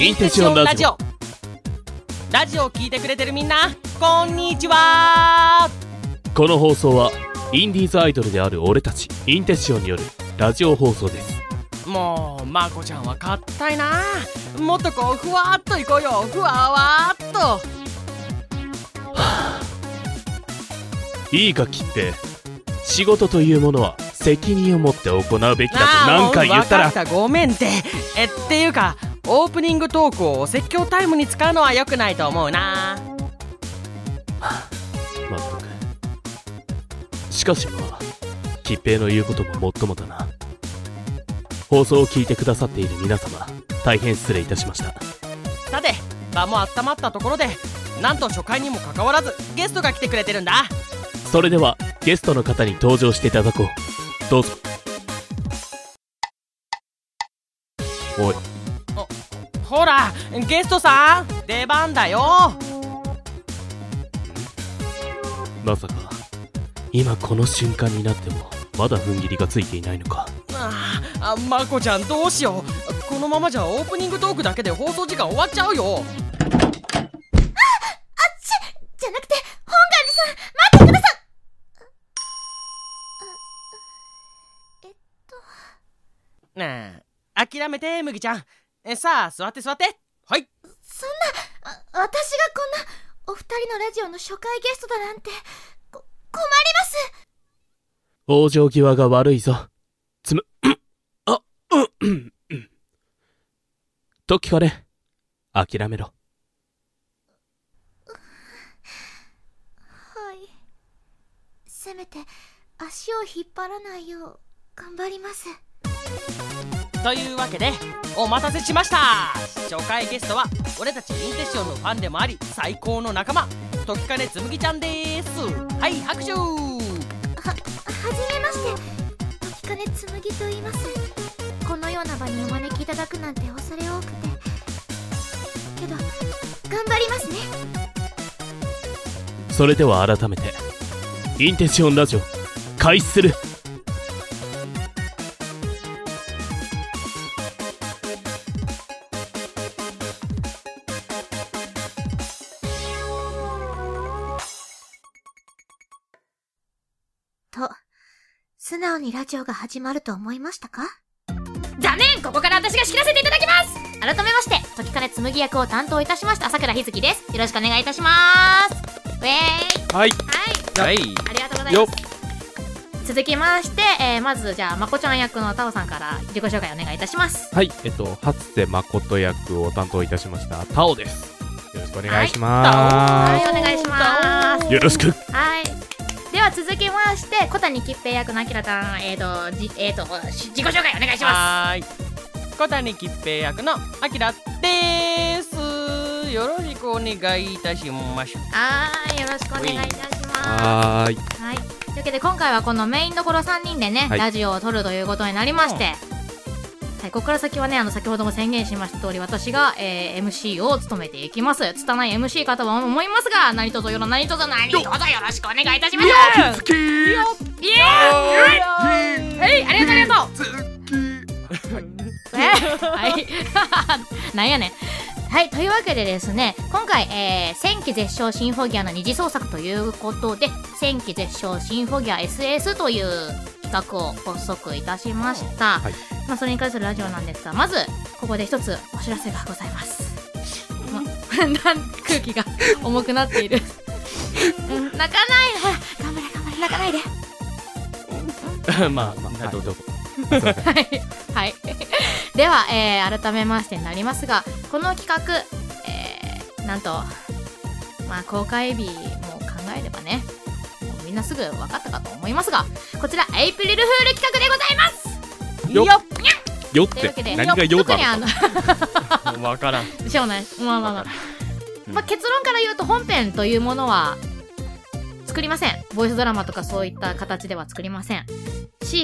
インテシオンラジオ。ラジオを聞いてくれてるみんな、こんにちは。 この放送はインディーズアイドルである俺たちインテシオンによるラジオ放送です。 もうまこちゃんはかったいな。もっとこうふわっといこうよ、ふわわっと。 いいかキッペイ、仕事というものは責任を持って行うべきだと何回言ったら。 分かった、ごめんって。っていうかオープニングトークをお説教タイムに使うのは良くないと思うな。 まったく。しかしまあキッペイの言うことももっともだな。放送を聞いてくださっている皆様、大変失礼いたしました。 さて場も温まったところで、なんと初回にもかかわらずゲストが来てくれてるんだ。 それではゲストの方に登場していただこう。どうぞ。おい、 ほらゲストさん、出番だよ。 まさか今この瞬間になってもまだ踏ん切りがついていないのか。 まこちゃんどうしよう。このままじゃオープニングトークだけで放送時間終わっちゃうよ。 じゃなくて本願寺さん、待ってください。 ねえ、諦めて麦ちゃん。さあ座って座って。はい。 そんな、私がこんなお二人のラジオの初回ゲストだなんて困ります。 往生際が悪いぞ。と聞かれ、諦めろ。 はい、せめて足を引っ張らないよう頑張ります。 というわけでお待たせしました。初回ゲストは俺たちインテッションのファンでもあり最高の仲間、時金つむぎちゃんです。はい、拍手。はじめまして、時金つむぎと言います。このような場にお招きいただくなんて恐れ多くて、けど頑張りますね。 それでは改めてインテシオンラジオ開始する。 と、素直にラジオが始まると思いましたか？ 残念、ここから私が仕切らせていただきます。改めまして、時金つむぎ役を担当いたしました朝倉ひずきです。よろしくお願いいたします。ウェーイ。 はいはい、 ありがとうございます。続きまして、まずじゃあまこちゃん役のタオさんから自己紹介お願いいたします。 はい、初瀬誠役を担当いたしましたタオです。よろしくお願いします。 はい、お願いします。 よろしく。 はい。では続きまして小谷吉平役のあきらたん、自己紹介お願いします。 はい、小谷吉平役のあきらです。よろしくお願いいたします。 はい、よろしくお願いいたします。 はーい。 はい。というわけで今回はこのメインどころ3人でね、 はい、 ラジオを撮るということになりまして、はい、ここから先はね、先ほども宣言しました通り私が、MC を務めていきます。拙い MC かとは思いますが、何卒よろしくお願いいたします。イエーイ、はい、ありがとうはい。なんやねん。はい、というわけでですね、今回、戦記絶唱シンフォギアの二次創作ということで、戦記絶唱シンフォギア SS という企画を発足いたしました。はい、それに関するラジオなんですが、まずここで一つお知らせがございます。空気が重くなっている。泣かない、ほら頑張れ泣かないで。 まあどうぞ。 はい、では、改めましてになりますが、この企画、なんと公開日も考えればね、もうみんなすぐ分かったかと思いますが、こちらエイプリルフール企画でございます。 よっというわけで、 何がよだろう分からん。 しょうがない。結論から言うと本編というものは作りません。ボイスドラマとかそういった形では作りませんし、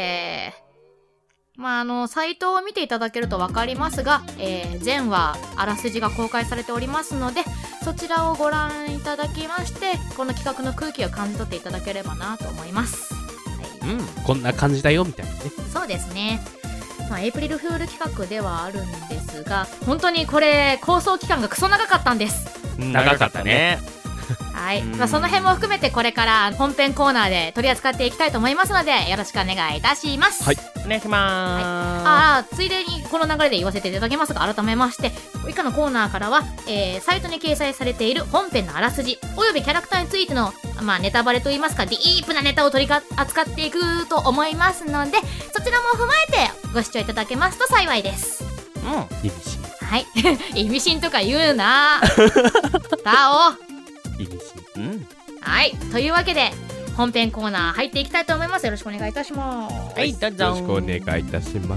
サイトを見ていただけると分かりますが、全話あらすじが公開されておりますので、そちらをご覧いただきまして、この企画の空気を感じ取っていただければなと思います。はい、 こんな感じだよみたいなね。 そうですね。 エイプリルフール企画ではあるんですが、本当にこれ構想期間がクソ長かったんです。 長かったね。 はい、その辺も含めてこれから本編コーナーで取り扱っていきたいと思いますのでよろしくお願いいたします。 はい、 お願いしまついでにこの流れで言わせていただきますが、改めまして以下のコーナーからは、サイトに掲載されている本編のあらすじおよびキャラクターについての、ネタバレといいますかディープなネタを取り扱っていくと思いますので、そちらも踏まえてご視聴いただけますと幸いです。 意味深。 はい意味深とか言うなタオ。 意味深。 はい、というわけで本編コーナー入っていきたいと思います。よろしくお願いいたします。 はい、どうぞ。 よろしくお願いいたします。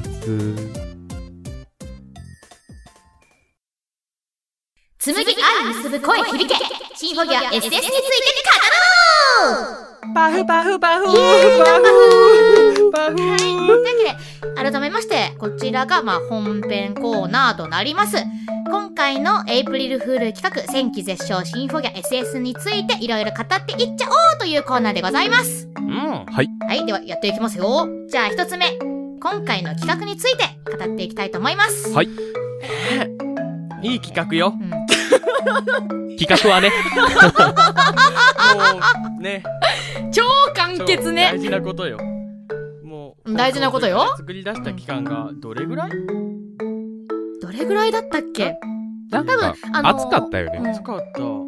紬愛結ぶ声響け、シンフォギア SS について語ろう。 パフパフパフパフパフ。というわけで改めましてこちらが本編コーナーとなります。今回のエイプリルフール企画戦記絶唱シンフォギア SS についていろいろ語っていっちゃおうというコーナーでございます。 はい、 はい、ではやっていきますよ。じゃあ一つ目、今回の企画について語っていきたいと思います。 はい。 いい企画よ。 企画はねもうね超簡潔ね。 大事なことよ。もう大事なことよ。 作り出した期間がどれぐらいだったっけ。 なんか暑かったよね。 暑かった。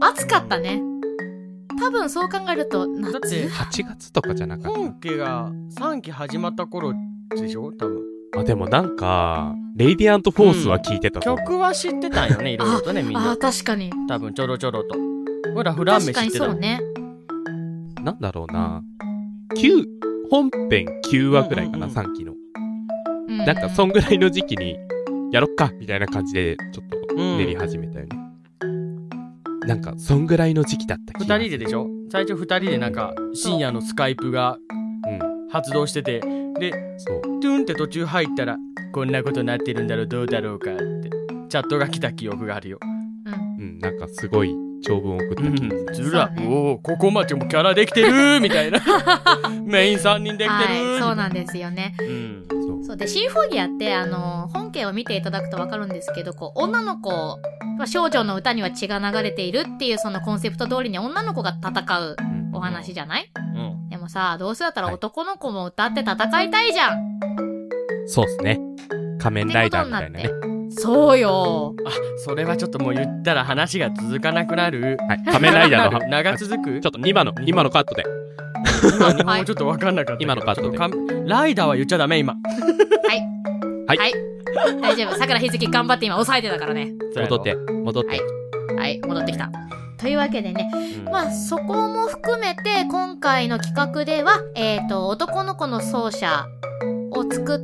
暑かったね。多分そう考えると夏。 だって 8月とかじゃなかった。 本家が3期始まった頃でしょ多分。 でもなんかレイディアントフォースは聞いてたと、 曲は知ってたんよね、いろいろとね、みんな。 確かに。 多分ちょろちょろと。ほら、フランメ知ってた。 確かにそうね。 なんだろうな、本編9話ぐらいかな、3期の。なんかそんぐらいの時期にやろっかみたいな感じでちょっと練り始めたよね。なんかそんぐらいの時期だった気がする。 2人ででしょ。最初2人でなんか深夜のスカイプが発動してて、でそうトゥーンって途中入ったらこんなことなってるんだろうどうだろうかってチャットが来た記憶があるよ。 なんかすごい長文送った気がする。 ずら、おおここまでもキャラできてるみたいなメイン3人できてる、 はい、そうなんですよね。そうでシンフォギアって本家を見ていただくと分かるんですけど、こう女の子、少女の歌には血が流れているっていうそのコンセプト通りに女の子が戦うお話じゃない？でもさ、どうせだったら男の子も歌って戦いたいじゃん。 そうっすね。仮面ライダーみたいなね。 そうよ。 それはちょっともう言ったら話が続かなくなる。 はい、仮面ライダーの長続く。 ちょっと今のカットで。 日本語ちょっと分かんなかった。 今のカットで。 ライダーは言っちゃダメ今。 はい。大丈夫。さくらひずき頑張って今抑えてたからね。 戻って。 はい、戻ってきた。というわけでね、そこも含めて今回の企画では、男の子の奏者を作って、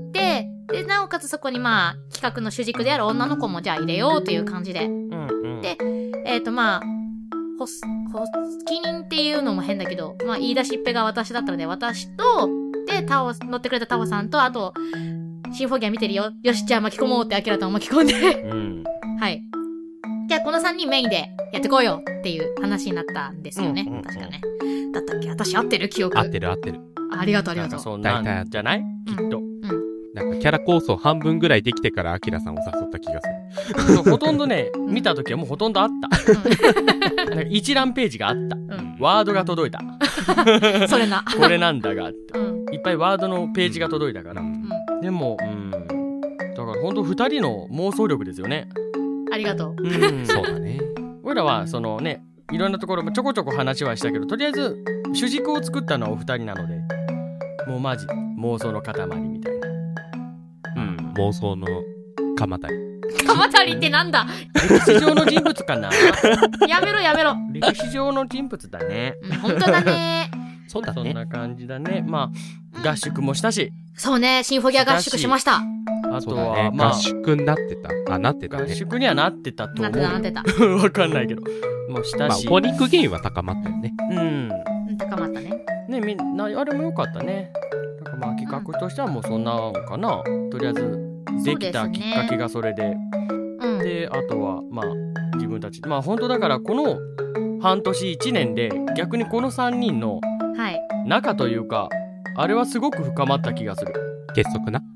でなおかつそこに企画の主軸である女の子もじゃあ入れようという感じで、で発起人っていうのも変だけど、言い出しっぺが私だったので、私とで乗ってくれたタオさんと、あとシンフォギア見てるよ、よしじゃあ巻き込もうってアキラと巻き込んではい、じゃあこの3人メインでやってこうよっていう話になったんですよね。確かね。だったっけ？私合ってる記憶。 合ってる。 ありがとう。 なんかそんなんじゃない？きっと。 なんかキャラ構想半分ぐらいできてからアキラさんを誘った気がする。 ほとんどね、見た時はもうほとんどあった。なんか一覧ページがあった。ワードが届いた。 それな。 これなんだがって。いっぱいワードのページが届いたから。でも、だからほんと2人の妄想力ですよね。 ありがとう。 そうだね。 俺らはそのね、いろんなところちょこちょこ話はしたけど、とりあえず主軸を作ったのはお二人なので、もうマジ妄想の塊みたいな。 妄想の鎌足り。 鎌足りってなんだ？ 歴史上の人物かな。 やめろ。 歴史上の人物だね。 本当だね。 そうだね。 そんな感じだね。合宿もしたし。 そうね、シンフォギア合宿しました。 あとは、 合宿になってた。なってたね。 合宿にはなってたと思う。 なってた。 わかんないけど。もうしたし。 フォニックゲインは高まったよね。 高まったね。 ね、みんな、あれも良かったね。だから企画としてはもうそんなのかな。とりあえず、できたきっかけがそれで。で、あとは、自分たち。本当だから、この半年1年で、逆にこの3人の仲というか、あれはすごく深まった気がする。 結束な。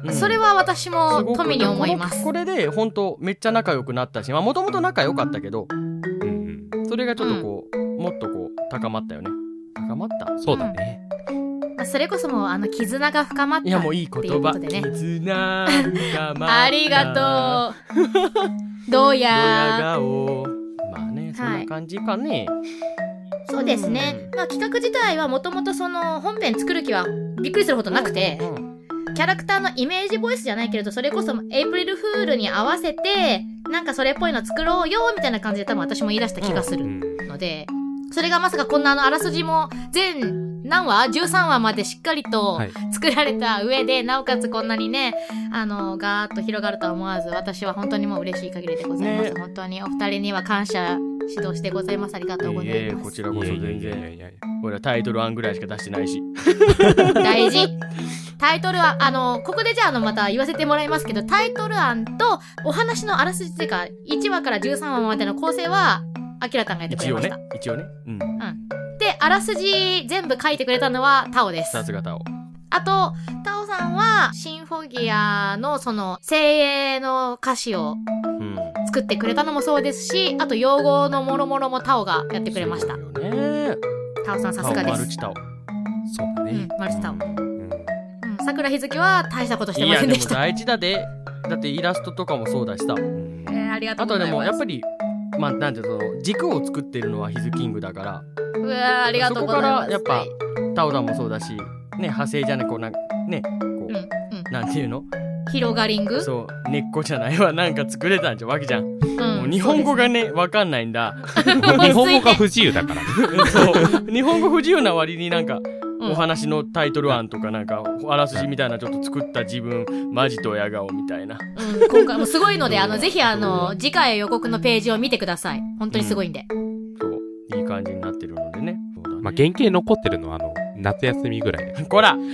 それは私も富に思います。 これで本当めっちゃ仲良くなったし、もともと仲良かったけど、それがちょっとこう、もっとこう高まったよね。高まった。 そうだね。 それこそもう絆が深まったっていうことでね。いやもういい言葉。 絆深まった。 ありがとう。どうや顔。 まあね、そんな感じかね。 そうですね。企画自体はもともとその本編作る気はびっくりするほどなくて、キャラクターのイメージボイスじゃないけれど、それこそエイプリルフールに合わせてなんかそれっぽいの作ろうよみたいな感じで多分私も言い出した気がするので、それがまさかこんなあらすじも全何話 ?13 話までしっかりと作られた上で、なおかつこんなにね、ガーッと広がるとは思わず、私は本当にもう嬉しい限りでございます。本当にお二人には感謝指導してございます。ありがとうございます。 こちらこそ全然。俺はタイトル案ぐらいしか出してないし。 大事。タイトル案、ここでじゃあまた言わせてもらいますけど、タイトル案とお話のあらすじっていうか、1話から13話までの構成は、アキラさんがやってくれました。 一応ね。 で、あらすじ全部書いてくれたのはタオです。 さすがタオ。 あと、タオさんはシンフォギアのその精鋭の歌詞を作ってくれたのもそうですし、あと用語のもろもろもタオがやってくれました。タオさんさすがです。 マルチタオ。 そうだね。 マルチタオ。桜日月は大したことしてませんでした。 いやでも大事だで。だってイラストとかもそうだしさ。 ありがとうございます。 あとでもやっぱりなんてその軸を作ってるのはヒズキングだから。 うわありがとうございます。 そこからやっぱタオダもそうだし、ね派生じゃねこうなんていうの？ 広がりング？ そう根っこじゃないわなんか作れたんじゃわけじゃん。もう日本語がねわかんないんだ。 日本語が不自由だから。 そう日本語不自由な割になんか。お話のタイトル案とかなんかあらすじみたいなちょっと作った自分マジとや顔みたいな、 今回もすごいのでぜひ次回予告のページを見てください。本当にすごいんで、 そういい感じになってるのでね。 まあ原型残ってるのは夏休みぐらいでこら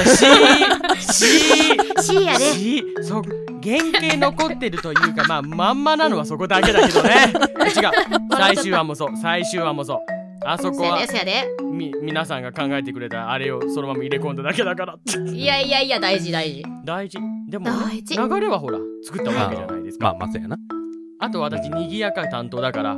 C やで。 そう原型残ってるというかまんまなのはそこだけだけどね。違う最終話もそうあそこは皆さんが考えてくれたあれをそのまま入れ込んだだけだから。 いや大事でも、ね、流れはほら作ったわけじゃないですか。 まあそうやな。 あと私にぎやか担当だから、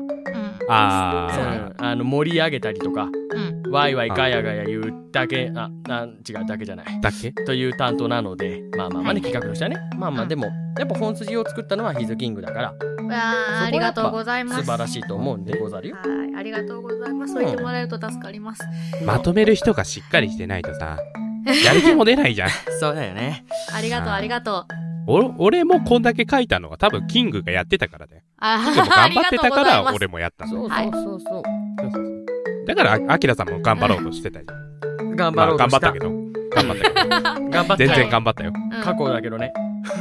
盛り上げたりとか、ワイワイガヤガヤ言うだけ違うだけじゃないだけという担当なので、ね企画としてはねでもやっぱ本筋を作ったのはヒズキングだから、 ありがとうございます。 素晴らしいと思うんでござるよ。 ありがとうございます。そう言ってもらえると助かります。 まとめる人がしっかりしてないとさやる気も出ないじゃん。 そうだよね。 ありがとう。 俺もこんだけ書いたのは多分キングがやってたからだよ。キングも頑張ってたから俺もやったの。 そうだからアキラさんも頑張ろうとしてたじゃん。頑張ったけど全然頑張ったよ。 過去だけどね。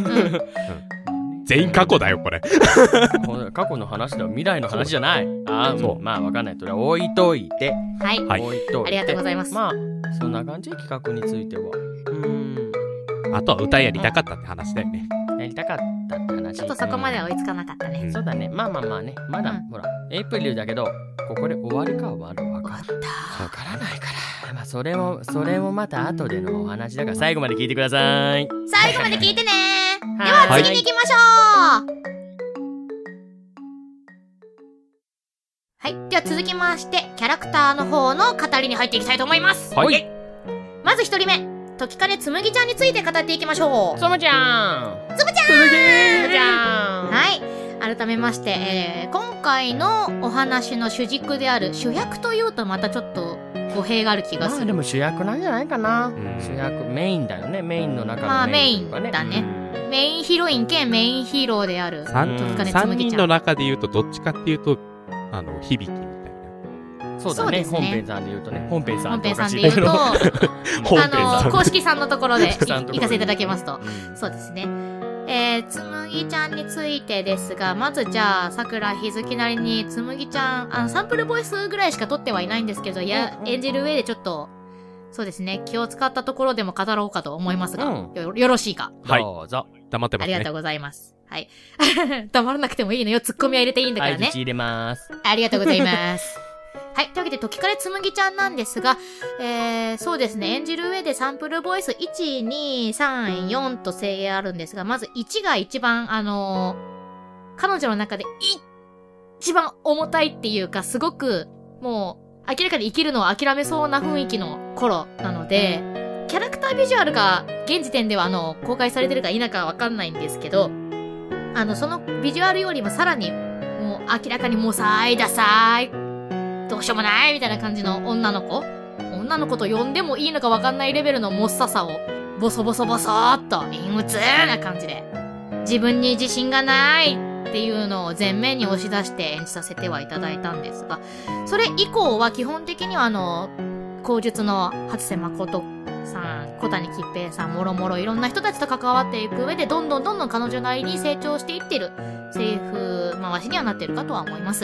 全員過去だよこれ。 過去の話だよ、未来の話じゃない。そうまあ分かんないとりあえず置いといて。 置いといて。ありがとうございます。 そんな感じ企画については。 あとは歌やりたかったって話だよね。 やりたかったって話。 ちょっとそこまでは追いつかなかったね。 そうだね。まあね。まだほらエイプリルだけどここで終わるかはわからないから。それもまた後でのお話だから最後まで聞いてください。 最後まで聞いてね。では次に行きましょう。はい。では続きましてキャラクターの方の語りに入っていきたいと思います。 はい。 まず一人目、時金つむぎちゃんについて語っていきましょう。 つむちゃん。 はい。改めまして、今回のお話の主軸である主役というとまたちょっと語弊がある気がする。 でも主役なんじゃないかな。主役メインだよね。メインの中のメインというかね。 メインだね。メインヒロイン兼メインヒーローである時金つむぎちゃん。 3人の中で言うとどっちかっていうと響みたいな。 そうだね。本編さんで言うとね。本編さんで言うと公式さんのところで行かせていただきますと、そうですね。つむぎちゃんについてですが、まずじゃあ桜日月なりにつむぎちゃんサンプルボイスぐらいしか撮ってはいないんですけど、演じる上でちょっとそうですね気を使ったところでも語ろうかと思いますが、よろしいか。 はい、どうぞ。黙ってますね。 ありがとうございます。はい。黙らなくてもいいのよ。ツッコミは入れていいんだからね。 相槌入れます。 ありがとうございます。 はい。というわけで、時かれつむぎちゃんなんですが、そうですね。演じる上でサンプルボイス1、2、3、4と制限あるんですが、まず1が一番、彼女の中で一番重たいっていうか、すごく、もう、明らかに生きるのを諦めそうな雰囲気の頃なので、キャラクタービジュアルが、現時点では公開されてるか否かわかんないんですけど、そのビジュアルよりもさらに、もう明らかにもさいダサい、どうしようもないみたいな感じの女の子と呼んでもいいのかわかんないレベルのもっささを、ボソボソボソーっと陰鬱な感じで、自分に自信がないっていうのを前面に押し出して演じさせてはいただいたんですが、それ以降は基本的には口述の初瀬誠さん、小谷吉平さん、もろもろいろんな人たちと関わっていく上で、どんどん彼女なりに成長していってるセリフ回しにはなってるかとは思います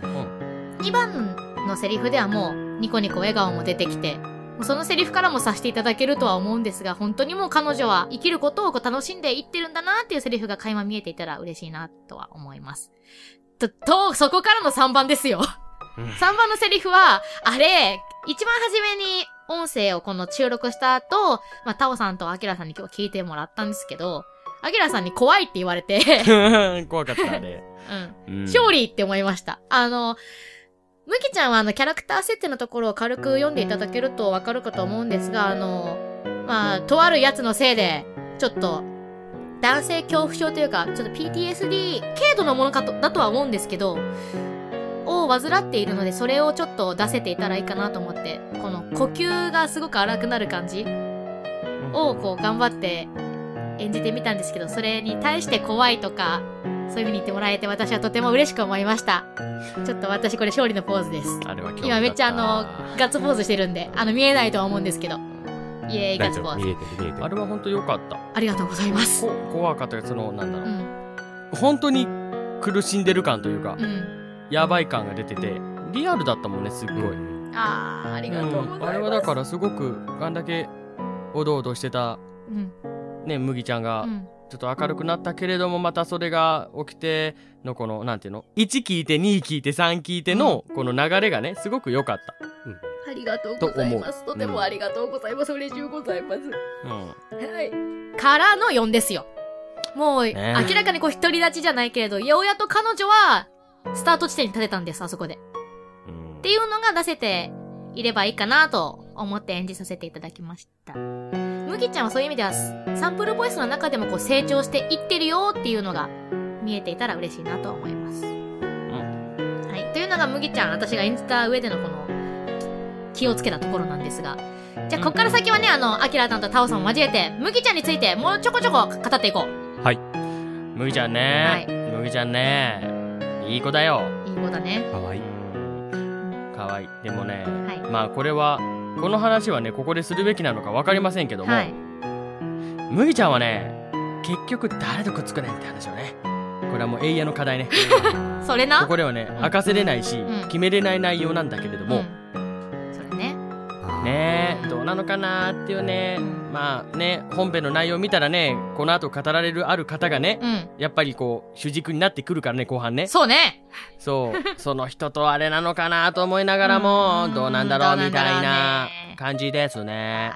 。2番のセリフではもうニコニコ笑顔も出てきて、そのセリフからもさせていただけるとは思うんですが、本当にもう彼女は生きることを楽しんでいってるんだなっていうセリフが垣間見えていたら嬉しいなとは思います。そこからの3番ですよ。3番のセリフは、あれ、一番初めに音声をこの収録した後、タオさんとアキラさんに今日聞いてもらったんですけど、アキラさんに怖いって言われて怖かったね。 勝利って思いました。むきちゃんはキャラクター設定のところを軽く読んでいただけるとわかるかと思うんですが、とあるやつのせいで、ちょっと、男性恐怖症というか、ちょっと PTSD 軽度のものだとは思うんですけど、を患っているので、それをちょっと出せていたらいいかなと思って、この呼吸がすごく荒くなる感じを頑張って演じてみたんですけど、それに対して怖いとか、そういう風に言ってもらえて私はとても嬉しく思いました。ちょっと私これ勝利のポーズです。 あれは今めっちゃガッツポーズしてるんで、見えないとは思うんですけど。イエーイガッツポーズ。 見えてる。 あれは本当良かった。 ありがとうございます。 怖かったけど、なんだろう。本当に苦しんでる感というか、やばい感が出てて、リアルだったもんね、すっごい。 ありがとうございます。 あれはだからすごく、あんだけおどおどしてた、ね、麦ちゃんが、ちょっと明るくなったけれども、またそれが起きてのこの、なんていうの ?1 聞いて、2聞いて、3聞いての、この流れがね、すごく良かった。 ありがとうございます。とてもありがとうございます。嬉しゅうございます。はい。からの4ですよ。もう、明らかに独り立ちじゃないけれど、ようやっと彼女は、スタート地点に立てたんです、あそこで。っていうのが出せていればいいかなと思って演じさせていただきました。むぎちゃんはそういう意味では、サンプルボイスの中でも成長していってるよっていうのが見えていたら嬉しいなと思います。はい。というのがむぎちゃん、私が演じた上でのこの、気をつけたところなんですが。じゃあ、こっから先はね、アキラさんとタオさんを交えて、むぎちゃんについてもうちょこちょこ語っていこう。 はい。 むぎちゃんね。むぎちゃんね。いい子だよ。 いい子だね。 かわいい。 かわいい。でもね、これは、この話はね、ここでするべきなのか分かりませんけども、麦ちゃんはね、結局誰とくっつくねんって話よね。これはもう永遠の課題ね。 それな。 ここではね、明かせれないし、決めれない内容なんだけれども、 それね。 ねえ、どうなのかなーっていうね、本編の内容を見たらね、この後語られるある方がね、やっぱり主軸になってくるからね、後半ね。 そうね。 そう、その人とあれなのかなと思いながらも、どうなんだろうみたいな感じですね。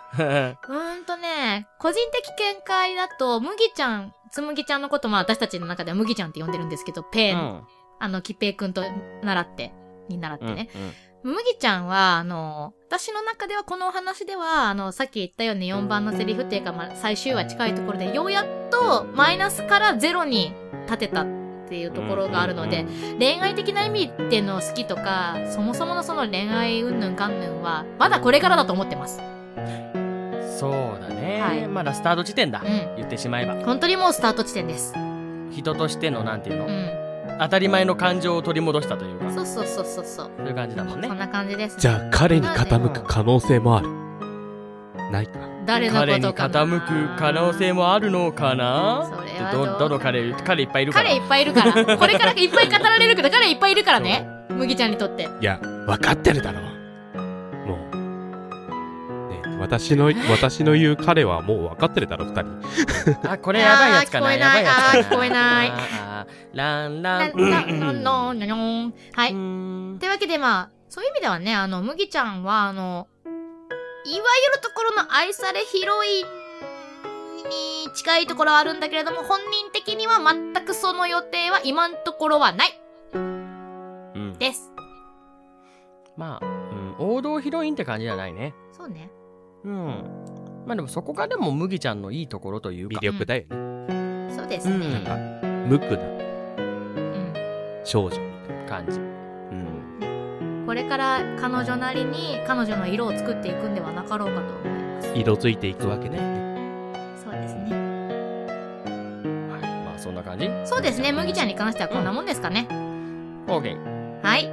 個人的見解だと、つむぎちゃんのこと私たちの中では麦ちゃんって呼んでるんですけど、きっぺいくんと習ってね。麦ちゃんは、私の中ではこのお話では、さっき言ったように4番のセリフっていうか、最終話近いところで、ようやっとマイナスからゼロに立てたっていうところがあるので、恋愛的な意味での好きとか、そもそものその恋愛うんぬんかんぬんは、まだこれからだと思ってます。 そうだね。まだスタート地点だ。言ってしまえば。 本当にもうスタート地点です。 人としての、なんていうの当たり前の感情を取り戻したというか。 そう。そういう感じだもんね。 そんな感じですね。 じゃあ彼に傾く可能性もある。ないか。 誰のことかな。 彼に傾く可能性もあるのかな。 それはどの彼いっぱいいるから。 彼いっぱいいるから。これからいっぱい語られるけど、彼いっぱいいるからね。麦ちゃんにとって。 いや、分かってるだろう。もう。ね、私の言う彼はもう分かってるだろ、二人。 あ、これやばいやつかな。やばいやつかな。 聞こえない。 ランラン。 はい。というわけでそういう意味ではね、麦ちゃんは、いわゆるところの愛されヒロインに近いところはあるんだけれども、本人的には全くその予定は今んところはない。です。 まあ、王道ヒロインって感じじゃないね。 そうね。 まあでもそこがでも麦ちゃんのいいところというか。 魅力だよね。そうですね。 なんか、無垢な少女みたいな感じ。 これから彼女なりに彼女の色を作っていくんではなかろうかと思います。 色づいていくわけね。 そうですね。 はい、まあそんな感じ。 そうですね。麦ちゃんに関してはこんなもんですかね。 OK。 はい。